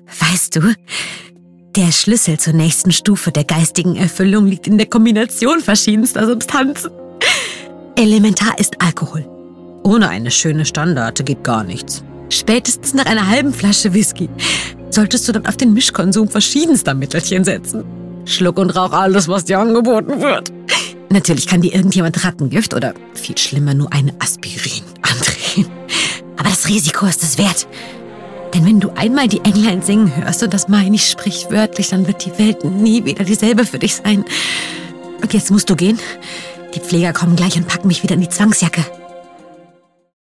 Weißt du, der Schlüssel zur nächsten Stufe der geistigen Erfüllung liegt in der Kombination verschiedenster Substanzen. Elementar ist Alkohol. Ohne eine schöne Standarte geht gar nichts. Spätestens nach einer halben Flasche Whisky solltest du dann auf den Mischkonsum verschiedenster Mittelchen setzen. Schluck und rauch alles, was dir angeboten wird. Natürlich kann dir irgendjemand Rattengift oder, viel schlimmer, nur eine Aspirin andrehen. Aber das Risiko ist es wert. Denn wenn du einmal die Englein singen hörst, und das meine ich sprichwörtlich, dann wird die Welt nie wieder dieselbe für dich sein. Und jetzt musst du gehen. Die Pfleger kommen gleich und packen mich wieder in die Zwangsjacke.